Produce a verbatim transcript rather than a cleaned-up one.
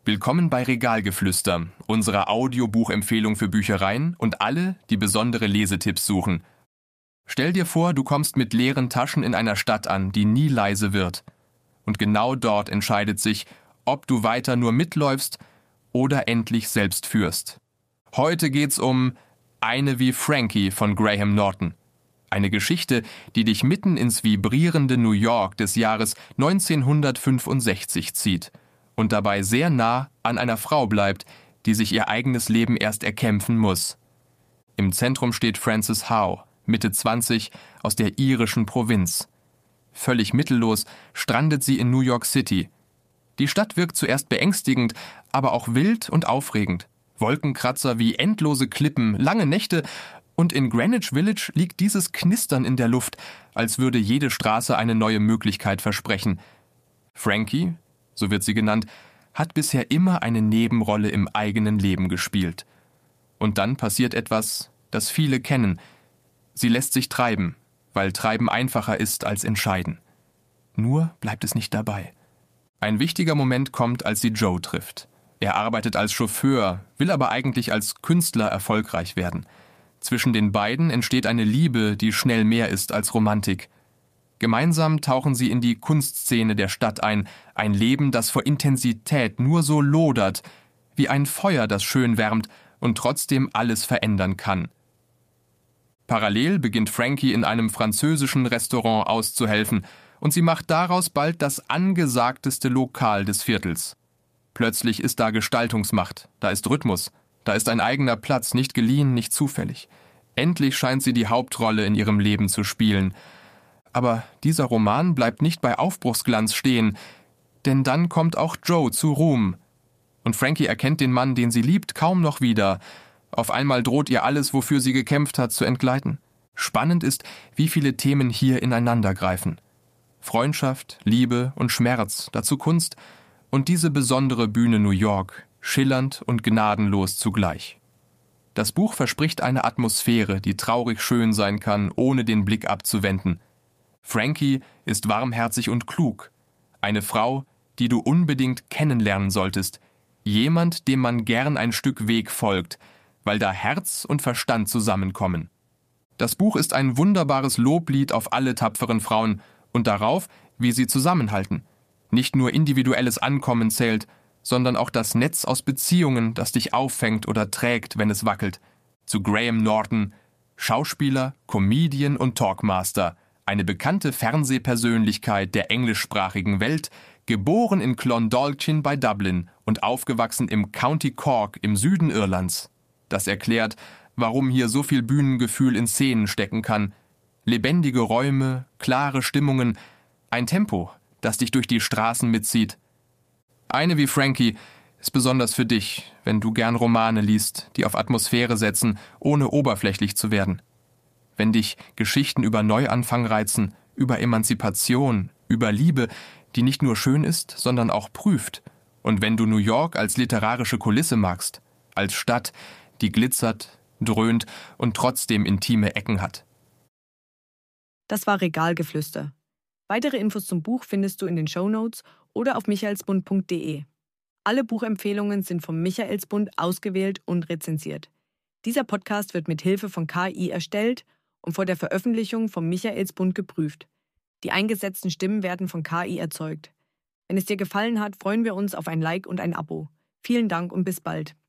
Willkommen bei Regalgeflüster, unserer Audiobuchempfehlung für Büchereien und alle, die besondere Lesetipps suchen. Stell dir vor, du kommst mit leeren Taschen in einer Stadt an, die nie leise wird. Und genau dort entscheidet sich, ob du weiter nur mitläufst oder endlich selbst führst. Heute geht's um Eine wie Frankie von Graham Norton. Eine Geschichte, die dich mitten ins vibrierende New York des Jahres neunzehnhundertfünfundsechzig zieht und dabei sehr nah an einer Frau bleibt, die sich ihr eigenes Leben erst erkämpfen muss. Im Zentrum steht Frances Howe, Mitte zwanzig, aus der irischen Provinz. Völlig mittellos strandet sie in New York City. Die Stadt wirkt zuerst beängstigend, aber auch wild und aufregend. Wolkenkratzer wie endlose Klippen, lange Nächte, und in Greenwich Village liegt dieses Knistern in der Luft, als würde jede Straße eine neue Möglichkeit versprechen. Frankie, so wird sie genannt, hat bisher immer eine Nebenrolle im eigenen Leben gespielt. Und dann passiert etwas, das viele kennen. Sie lässt sich treiben, weil Treiben einfacher ist als Entscheiden. Nur bleibt es nicht dabei. Ein wichtiger Moment kommt, als sie Joe trifft. Er arbeitet als Chauffeur, will aber eigentlich als Künstler erfolgreich werden. Zwischen den beiden entsteht eine Liebe, die schnell mehr ist als Romantik. Gemeinsam tauchen sie in die Kunstszene der Stadt ein, ein Leben, das vor Intensität nur so lodert, wie ein Feuer, das schön wärmt und trotzdem alles verändern kann. Parallel beginnt Frankie in einem französischen Restaurant auszuhelfen und sie macht daraus bald das angesagteste Lokal des Viertels. Plötzlich ist da Gestaltungsmacht, da ist Rhythmus, da ist ein eigener Platz, nicht geliehen, nicht zufällig. Endlich scheint sie die Hauptrolle in ihrem Leben zu spielen. Aber dieser Roman bleibt nicht bei Aufbruchsglanz stehen, denn dann kommt auch Joe zu Ruhm. Und Frankie erkennt den Mann, den sie liebt, kaum noch wieder. Auf einmal droht ihr alles, wofür sie gekämpft hat, zu entgleiten. Spannend ist, wie viele Themen hier ineinandergreifen. Freundschaft, Liebe und Schmerz, dazu Kunst und diese besondere Bühne New York, schillernd und gnadenlos zugleich. Das Buch verspricht eine Atmosphäre, die traurig schön sein kann, ohne den Blick abzuwenden. Frankie ist warmherzig und klug. Eine Frau, die du unbedingt kennenlernen solltest. Jemand, dem man gern ein Stück Weg folgt, weil da Herz und Verstand zusammenkommen. Das Buch ist ein wunderbares Loblied auf alle tapferen Frauen und darauf, wie sie zusammenhalten. Nicht nur individuelles Ankommen zählt, sondern auch das Netz aus Beziehungen, das dich auffängt oder trägt, wenn es wackelt. Zu Graham Norton, Schauspieler, Comedian und Talkmaster, eine bekannte Fernsehpersönlichkeit der englischsprachigen Welt, geboren in Clondalkin bei Dublin und aufgewachsen im County Cork im Süden Irlands. Das erklärt, warum hier so viel Bühnengefühl in Szenen stecken kann. Lebendige Räume, klare Stimmungen, ein Tempo, das dich durch die Straßen mitzieht. Eine wie Frankie ist besonders für dich, wenn du gern Romane liest, die auf Atmosphäre setzen, ohne oberflächlich zu werden. Wenn dich Geschichten über Neuanfang reizen, über Emanzipation, über Liebe, die nicht nur schön ist, sondern auch prüft. Und wenn du New York als literarische Kulisse magst, als Stadt, die glitzert, dröhnt und trotzdem intime Ecken hat. Das war Regalgeflüster. Weitere Infos zum Buch findest du in den Shownotes oder auf michaelsbund punkt de. Alle Buchempfehlungen sind vom Michaelsbund ausgewählt und rezensiert. Dieser Podcast wird mit Hilfe von K I erstellt und vor der Veröffentlichung vom Michaelsbund geprüft. Die eingesetzten Stimmen werden von K I erzeugt. Wenn es dir gefallen hat, freuen wir uns auf ein Like und ein Abo. Vielen Dank und bis bald.